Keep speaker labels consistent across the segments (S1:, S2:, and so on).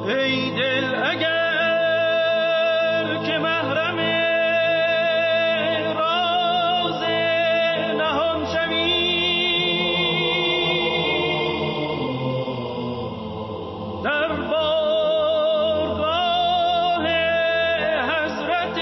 S1: ای دل اگر که محرم راز نهان شوی، در بارگاه حضرت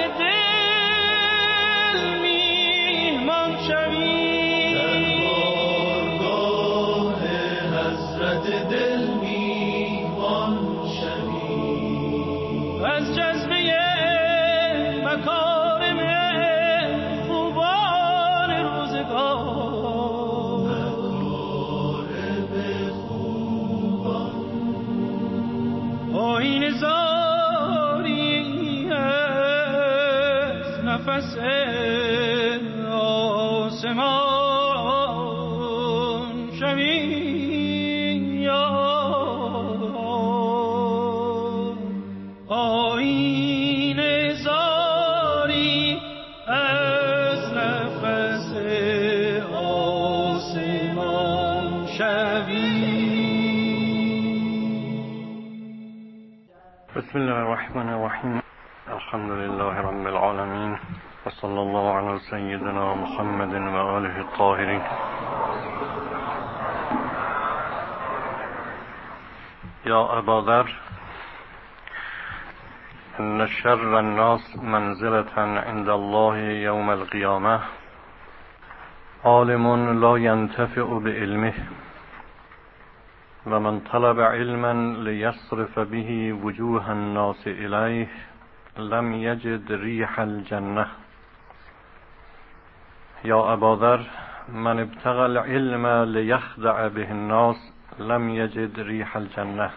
S1: دل میهمان شوی، در بارگاه حضرت دل میهمان شوی، از جذبه مکارم خوبان روزگار، مکارم خوبان آیین زاری از نفس آسمان شوی، آیین زاری از نفس آسمان شوی.
S2: بسم الله الرحمن الرحیم. الحمد لله رب العالمین و صلی الله علی سیدنا محمد و آله الطاهرین. یا ابا ذر ان شر الناس منزلة عند الله یوم القیامة عالم لا ينتفع بعلمه و من طلب علما لیصرف به وجوه الناس الیه لم یجد ریح الجنة. یا ابا ذر من ابتغى العلم لیخدع به الناس لم یجد ریح الجنة.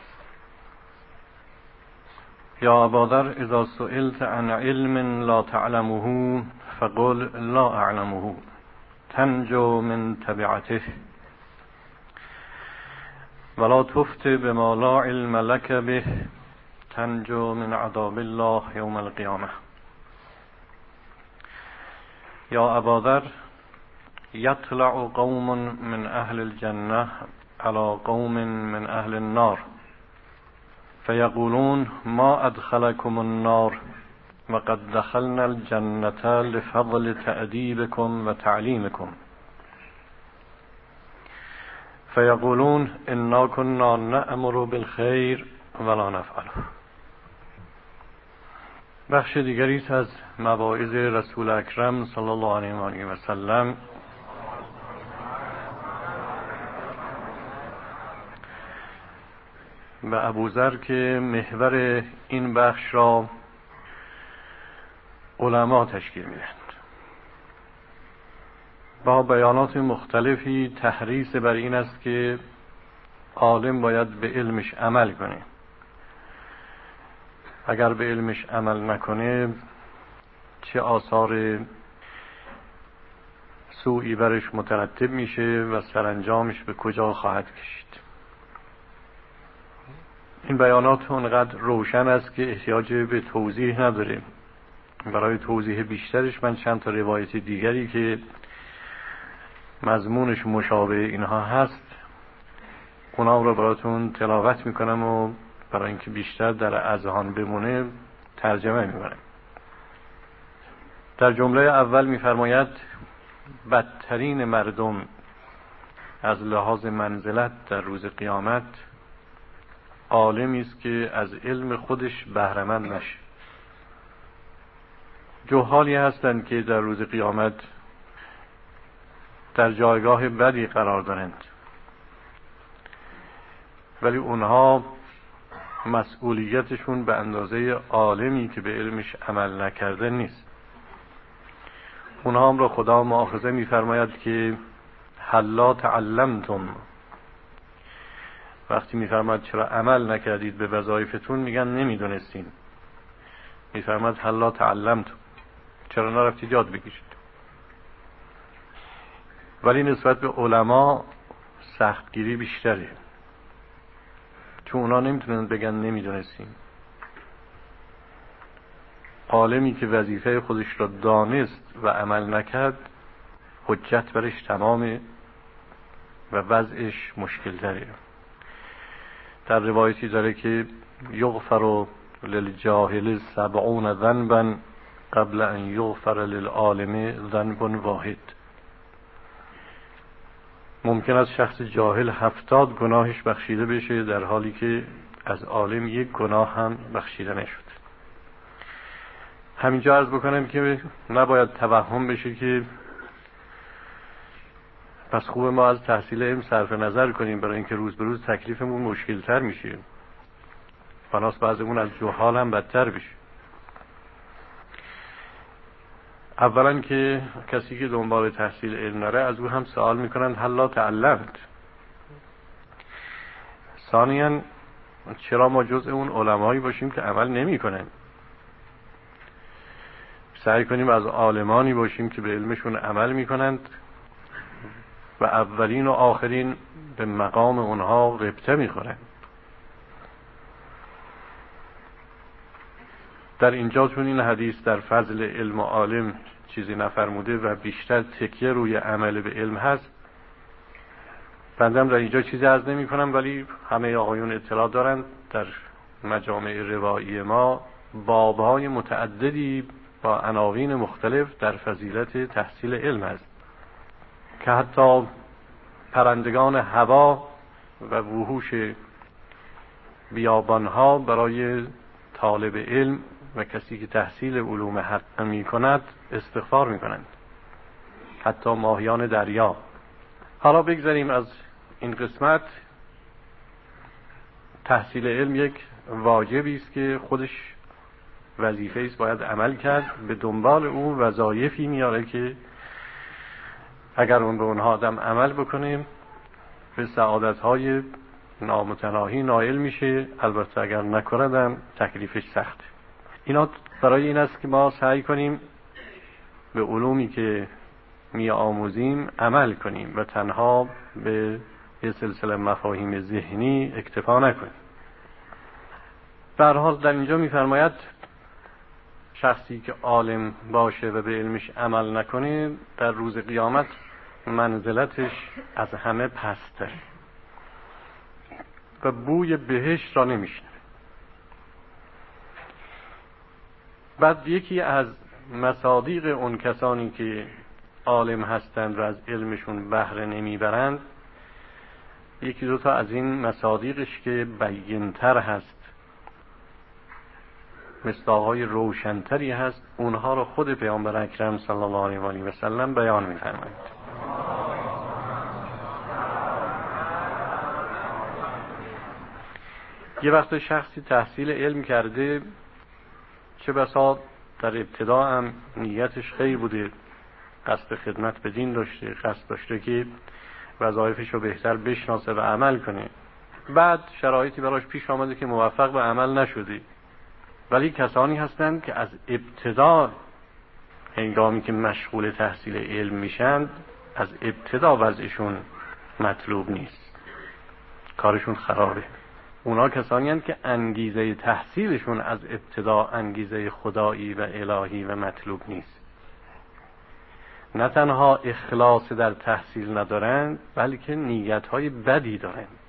S2: یا ابا ذر اذا سئلت عن علم لا تعلمه فقل لا اعلمه تنجو من تبعته ولا تفت بما لا علم لك به تنجو من عذاب الله يوم القيامة. يا أبا ذر يطلع قوم من أهل الجنة على قوم من أهل النار فيقولون ما أدخلكم النار وقد دخلنا الجنة لفضل تأديبكم وتعليمكم فيقولون إنا كنا نأمر بالخير ولا نفعله. بخش دیگری از مواعظ رسول اکرم صلی الله علیه و آله و سلم به ابوذر که محور این بخش را علما تشکیل میدهند. با بیانات مختلفی تحریص بر این است که عالم باید به علمش عمل کنه. اگر به علمش عمل نکنه چه آثار سوئی برش مترتب میشه و سرانجامش به کجا خواهد کشید. این بیانات اونقدر روشن است که احتیاج به توضیح نداره. برای توضیح بیشترش من چند تا روایت دیگری که مضمونش مشابه اینها هست اونا رو براتون تلاوت میکنم و برای اینکه بیشتر در اذهان بمونه ترجمه میکنم. در جمله اول میفرماید بدترین مردم از لحاظ منزلت در روز قیامت عالمی است که از علم خودش بهره‌مند نشه. جهالی هستند که در روز قیامت در جایگاه بدی قرار دارند ولی اونها مسئولیتشون به اندازه عالمی که به علمش عمل نکرده نیست. اونها هم را خدا مؤاخذه می‌فرماید که هلا تعلمتم. وقتی می‌فرماید چرا عمل نکردید به وظایفتون میگن نمیدونستین. می‌فرماید هلا تعلمتم، چرا نرفتید یاد بگیرید. ولی نسبت به علما سختگیری بیشتره، چون اونا نمیتونن بگن نمیدونستیم. عالمی که وظیفه خودش را دانست و عمل نکرد حجت برش تمامه و وضعش مشکل تره. در روایتی داره که یغفر للجاهل 70 ذنبا قبل ان یغفر للعالم ذنب واحد. ممکن است شخص جاهل 70 گناهش بخشیده بشه در حالی که از عالم یک گناه هم بخشیده نشد. همینجا عرض بکنم که نباید توهم بشه که پس خوب ما از تحصیل علم صرف نظر کنیم، برای اینکه روز به روز تکلیفمون مشکل تر میشه، بناس بعضمون از جهال هم بدتر بشه. اولا که کسی که دنبال تحصیل علم نره از او هم سوال میکنند هلا تعلمت. ثانیاً چرا ما جزء اون علمایی باشیم که عمل نمی کنن؟ سعی کنیم از عالمانی باشیم که به علمشون عمل میکنند و اولین و آخرین به مقام اونها ربطه میخورند. در اینجا چون این حدیث در فضل علم و عالم چیزی نفرموده و بیشتر تکیه روی عمل به علم هست، بندم در اینجا چیزی عرض نمی کنم، ولی همه آقایون اطلاع دارند در مجامع روایی ما بابهای متعددی با عناوین مختلف در فضیلت تحصیل علم است که حتی پرندگان هوا و وحوش بیابانها برای طالب علم و کسی که تحصیل علوم حق می کند استغفار می کنند، حتی ماهیان دریا. حالا بگذاریم از این قسمت. تحصیل علم یک واجبی است که خودش وظیفه است، باید عمل کرد. به دنبال اون وظایفی میاره که اگر اون به اونها آدم عمل بکنیم به سعادت‌های نامتناهی نائل میشه، البته اگر نکردم تکلیفش سخته. اینا برای این است که ما سعی کنیم به علومی که می آموزیم عمل کنیم و تنها به یه سلسله مفاهیم ذهنی اکتفا نکنیم. به هر حال در اینجا می‌فرماید شخصی که عالم باشه و به علمش عمل نکنه در روز قیامت منزلتش از همه پسته و بوی بهشت را نمیشنه. بعد یکی از مصادیق اون کسانی که عالم هستند و از علمشون بهره نمیبرند، یکی دو تا از این مصادیقش که بیین‌تر هست، مصداق‌های روشن‌تری هست، اونها رو خود پیامبر اکرم صلی الله علیه و آله و سلم بیان می‌فرمایند. یه وقت شخصی تحصیل علم کرده، چه بسا در ابتدا هم نیتش خیر بوده، قصد خدمت به دین داشته، قصد داشته که وظایفش رو بهتر بشناسه و عمل کنه، بعد شرایطی براش پیش آمده که موفق به عمل نشده. ولی کسانی هستند که از ابتدا هنگامی که مشغول تحصیل علم میشند از ابتدا وضعشون مطلوب نیست، کارشون خرابه. اونا کسانی هستند که انگیزه تحصیلشون از ابتدا انگیزه خدایی و الهی و مطلوب نیست. نه تنها اخلاص در تحصیل ندارند بلکه نیت‌های بدی دارند.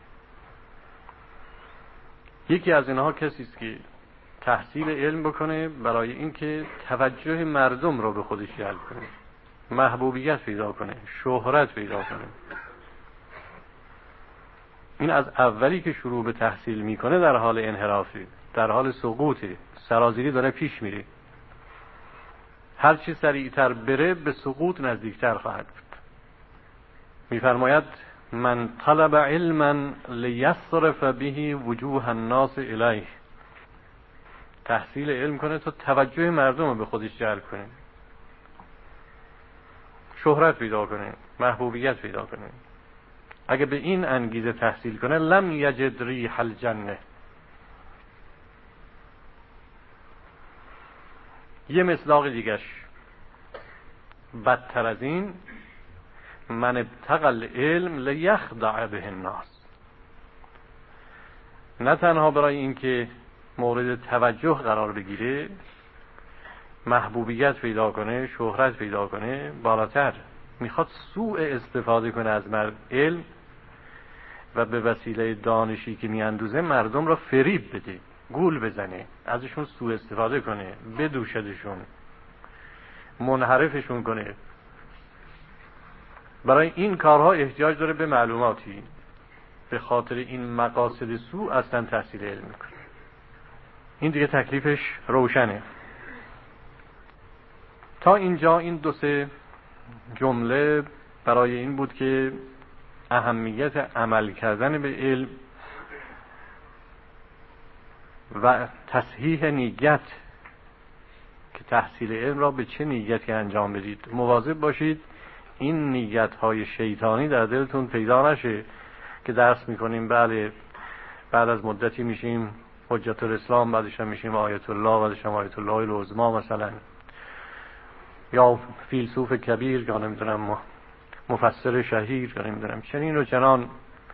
S2: یکی از اینها کسی است که تحصیل علم بکنه برای اینکه توجه مردم رو به خودش جلب کنه، محبوبیت پیدا کنه، شهرت پیدا کنه. این از اولی که شروع به تحصیل میکنه در حال انحرافی، در حال سقوطی، سرازیری داره پیش میره. هر چی سریعتر بره به سقوط نزدیکتر خواهد بود. میفرماید من طلب علما لیصرف به وجوه الناس الیه. تحصیل علم کنه تا توجه مردم رو به خودش جلب کنه، شهرت پیدا کنه، محبوبیت پیدا کنه. اگه به این انگیزه تحصیل کنه لم یجد ریح الجنه. یه مصداق دیگش بدتر از این، من ابتغى العلم لیخدع به الناس. نه تنها برای اینکه مورد توجه قرار بگیره، محبوبیت پیدا کنه، شهرت پیدا کنه، بالاتر میخواد سوء استفاده کنه از علم و به وسیله دانشی که میاندوزه مردم را فریب بده، گول بزنه، ازشون سوء استفاده کنه، بدوشدشون، منحرفشون کنه. برای این کارها احتیاج داره به معلوماتی. به خاطر این مقاصد سوء اصلا تحصیل علم میکنه. این دیگه تکلیفش روشنه. تا اینجا این دو سه جمله برای این بود که اهمیت عمل کردن به علم و تصحیح نیت، که تحصیل علم را به چه نیتی انجام بدید. مواظب باشید این نیت‌های شیطانی در دلتون پیدا نشه که درس میکنیم، بله بعد از مدتی میشیم حجت الاسلام، بعدش هم میشیم آیت الله، بعدش هم آیت الله العظما مثلا، یا فیلسوف کبیر، یا نمیدونم مفسر شهیر، یا نمیدونم چنین و چنان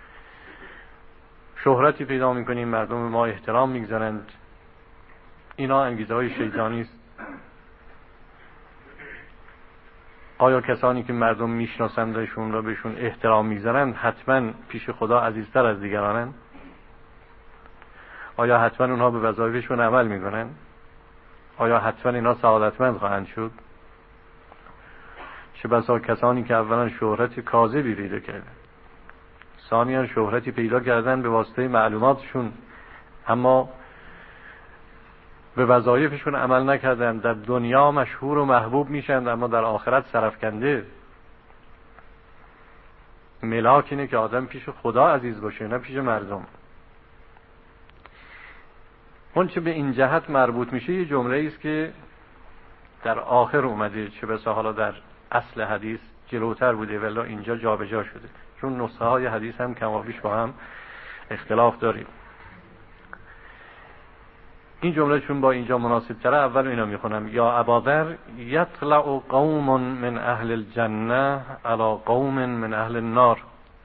S2: شهرتی پیدا میکنیم، مردم ما احترام میگذارند. اینا انگیزه های شیطانی است. آیا کسانی که مردم میشناسندشون و بهشون احترام میگذارند حتما پیش خدا عزیزتر از دیگرانند؟ آیا حتما اونها به وظایفشون عمل میکنن؟ آیا حتما اینا سعادتمند خواهند شد؟ چه بسا کسانی که اولا شهرت کاذبی پیدا کردن، ثانیاً شهرتی پیدا کردن به واسطه معلوماتشون، اما به وظایفشون عمل نکردن، در دنیا مشهور و محبوب میشن اما در آخرت سرفکنده. ملاک اینه که آدم پیش خدا عزیز باشه، نه پیش مردم. اون چه به این جهت مربوط میشه یه جمله است که در آخر اومده، چه بسا حالا در اصل حدیث جلوتر بوده ولی اینجا جابجا شده، چون نسخه های حدیث هم کمابیش با هم اختلاف داریم. این جمله چون با اینجا مناسب تره، اول اینا میخونم. یا ابادر یطلع قوم من اهل الجنه علی قوم من اهل النار.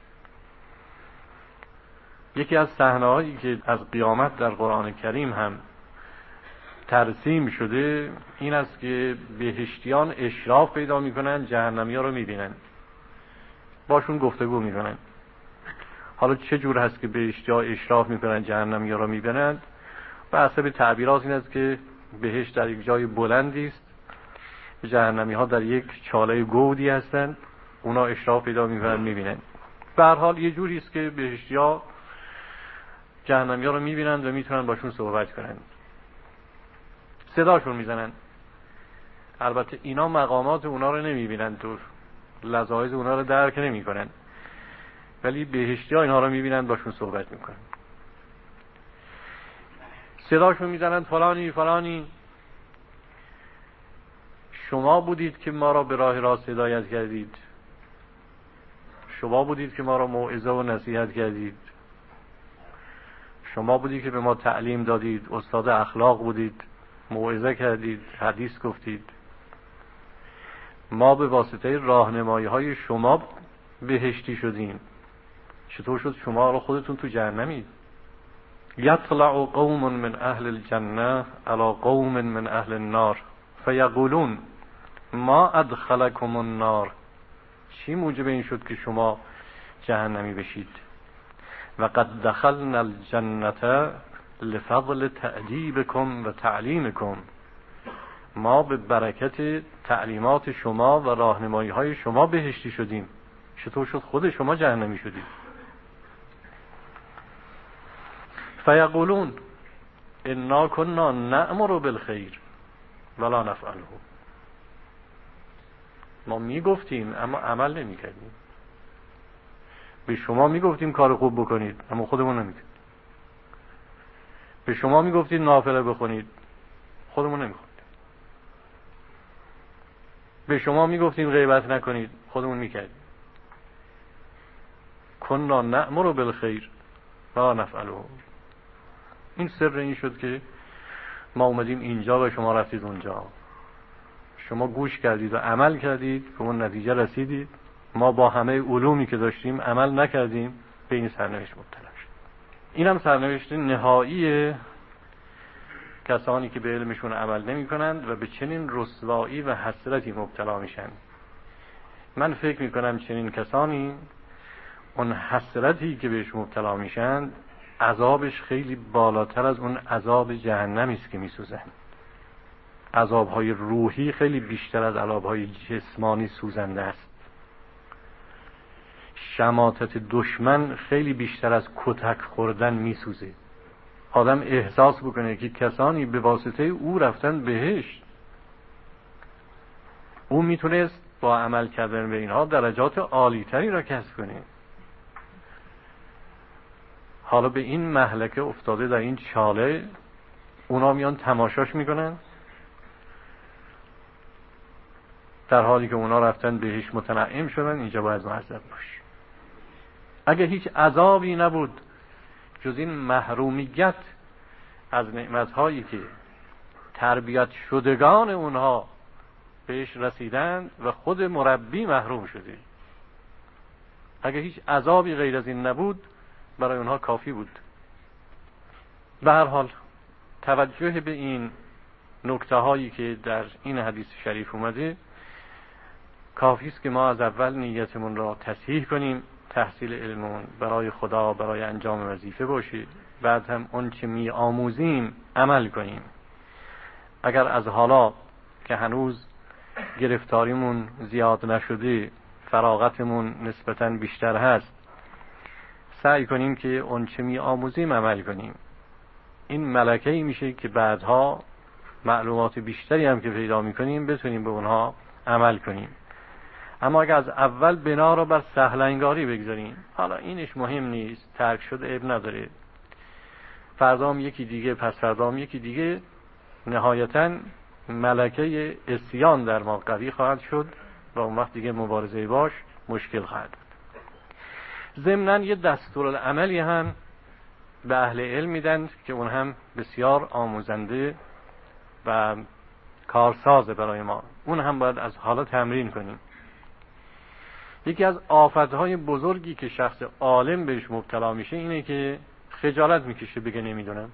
S2: یکی از صحنه‌هایی که از قیامت در قرآن کریم هم ترسیم شده این است که بهشتیان اشراف پیدا میکنن، جهنمی‌ها رو میبینن، باشون گفتگو میکنن. حالا چه جور هست که بهشتی‌ها اشراف میکنن، جهنمی‌ها رو میبینن؟ به حسب تعبیرات این است که بهشت در یک جای بلندی است، جهنمی‌ها در یک چاله گودی هستند، اونا اشراف پیدا میکنن میبینن. به هر حال یه جوری است که بهشتی‌ها جهنمی‌ها رو میبینن و میتونن باشون صحبت کنن، صداشون میزنن. البته اینا مقامات اونا رو نمیبینن، تو لذایذ اونا رو درک نمیکنن، ولی بهشتی‌ها اینها رو میبینن، باشون صحبت میکنن، صداشون میزنن فلانی فلانی، شما بودید که ما را به راه راست هدایت کردید، شما بودید که ما را موعظه و نصیحت کردید، شما بودید که به ما تعلیم دادید، استاد اخلاق بودید، موعظه کردید، حدیث گفتید. ما به واسطه راهنمایی های شما بهشتی شدیم. چطور شد شما رو خودتون تو جهنمید؟ یطلع قوم من اهل الجنه علی قوم من اهل النار فیقولون ما ادخلکم النار. چی موجب این شد که شما جهنمی بشید؟ و قد دخلنا الجنه لفضل تأدیبکم و تعلیمکم. ما به برکت تعلیمات شما و راهنمایی های شما بهشتی شدیم. چطور شد خود شما جهنمی شدید؟ فیقولون انا کنا نأمر بالخیر ولا نفعله. ما میگفتیم اما عمل نمیکردیم. به شما میگفتیم کار خوب بکنید اما خودمون نمیکردیم. به شما میگفتید نافله بخونید، خودمون نمیخوندیم. به شما میگفتیم غیبت نکنید، خودمون میکردیم. کنا نأمر بالخیر ولا نفعله. این سر این شد که ما اومدیم اینجا و شما رفتید اونجا. شما گوش کردید و عمل کردید، به اون نتیجه رسیدید. ما با همه علومی که داشتیم عمل نکردیم، به این سرنوشت مبتلا شد. این هم سرنوشت نهایی کسانی که به علمشون عمل نمی کنند و به چنین رسوایی و حسرتی مبتلا میشن. من فکر می کنم چنین کسانی اون حسرتی که بهش مبتلا میشن عذابش خیلی بالاتر از اون عذاب جهنمی است که میسوزن. عذابهای روحی خیلی بیشتر از عذابهای جسمانی سوزنده است. شماتت دشمن خیلی بیشتر از کتک خوردن میسوزه. آدم احساس بکنه که کسانی به واسطه او رفتن بهشت، او میتونست با عمل کردن به اینها درجات عالی‌تری را کسب کنه. حالا به این مهلکه افتاده، در این چاله اونا میان تماشاش میکنن، در حالی که اونا رفتن بهش متنعم شدن، اینجا باید معذب باش. اگه هیچ عذابی نبود جز این محرومیت از نعمتهایی که تربیت شدگان اونها بهش رسیدن و خود مربی محروم شده، اگه هیچ عذابی غیر از این نبود برای اونها کافی بود. به هر حال توجه به این نکته هایی که در این حدیث شریف اومده کافی است که ما از اول نیتمون را تصحیح کنیم، تحصیل علممون برای خدا، برای انجام وظیفه باشه، بعد هم اون چه می آموزیم عمل کنیم. اگر از حالا که هنوز گرفتاریمون زیاد نشده، فراغتمون نسبتاً بیشتر هست، سعی کنیم که اون چه می آموزیم عمل کنیم. این ملکه‌ای میشه که بعدها معلومات بیشتری هم که پیدا میکنیم بتونیم به اونها عمل کنیم. اما اگر از اول بنا را بر سهلنگاری بگذاریم، حالا اینش مهم نیست، ترک شده عیب نداره، فردام یکی دیگه، پس فردام یکی دیگه، نهایتاً ملکه عصیان در ما قوی خواهد شد و اون وقت دیگه مبارزه باش مشکل خواهد بود. ضمناً یه دستورالعملی هم به اهل علم میدن که اون هم بسیار آموزنده و کارساز برای ما، اون هم باید از حالا تمرین کنیم. یکی از آفتهای بزرگی که شخص عالم بهش مبتلا میشه اینه که خجالت میکشه بگه نمیدونم.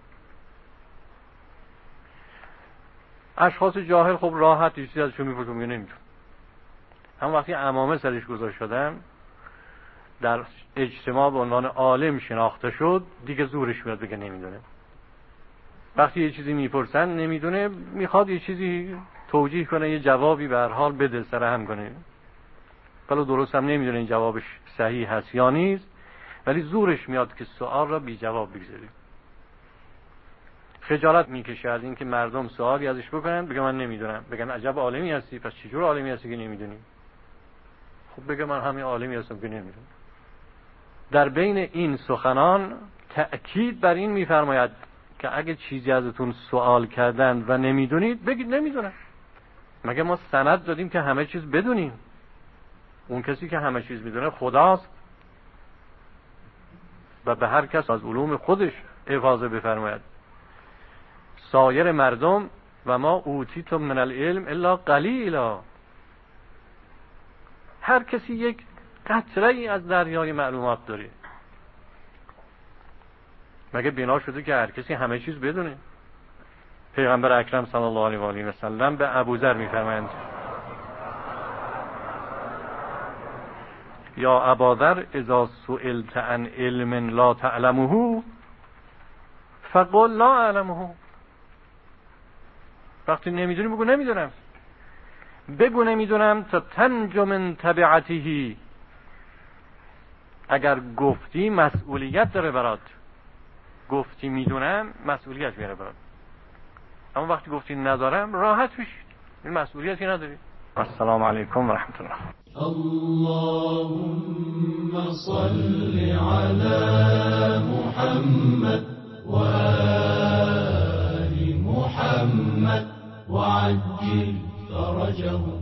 S2: اشخاص جاهل خب راحت چیزی ازشون میپرسن میگه نمیدونم. هم وقتی عمامه سرش گذاشت شدن، در اجتماع به عنوان عالم شناخته شد، دیگه زورش میاد بگه نمیدونه. وقتی یه چیزی میپرسن نمیدونه، میخواد یه چیزی توجیه کنه، یه جوابی به هر حال بده، سر هم کنه، ولی درست هم نمیدونه این جوابش صحیح هست یا نیست، ولی زورش میاد که سوال را بی جواب بگذاره. خجالت میکشه از این که مردم سوالی ازش بکنن بگه من نمیدونم، بگن عجب عالمی هستی، پس چجور عالمی هستی که نمیدونی؟ خب بگه من همین عالمی هستم که نمیدونم. در بین این سخنان تأکید بر این میفرماید که اگه چیزی ازتون سوال کردن و نمیدونید بگید نمیدونم. مگه ما سند دادیم که همه چیز بدونیم؟ اون کسی که همه چیز میدونه خداست و به هر کس از علوم خودش افاضه بفرماید. سایر مردم و ما اوتیتم من العلم الا قلیلا، هر کسی یک قطره ای از دریای معلومات داره. مگه بنا شده که هر کسی همه چیز بدونه؟ پیغمبر اکرم صلی الله علیه و آله و سلم به ابوذر میفرمایند یا اباذر اذا سئلت عن علم لا تعلمه فقل لا اعلمه. وقتی نمیدونی بگو نمیدونم. بگو نمیدونم تا تنجو من تبعته. اگر گفتی مسئولیت داره برات، گفتی میدونم مسئولیت میاره برات. اما وقتی گفتی ندارم راحت بشی، این مسئولیتی نداری. السلام علیکم و رحمت الله.
S3: اللهم صل على محمد و آل محمد وعجل فرجهم.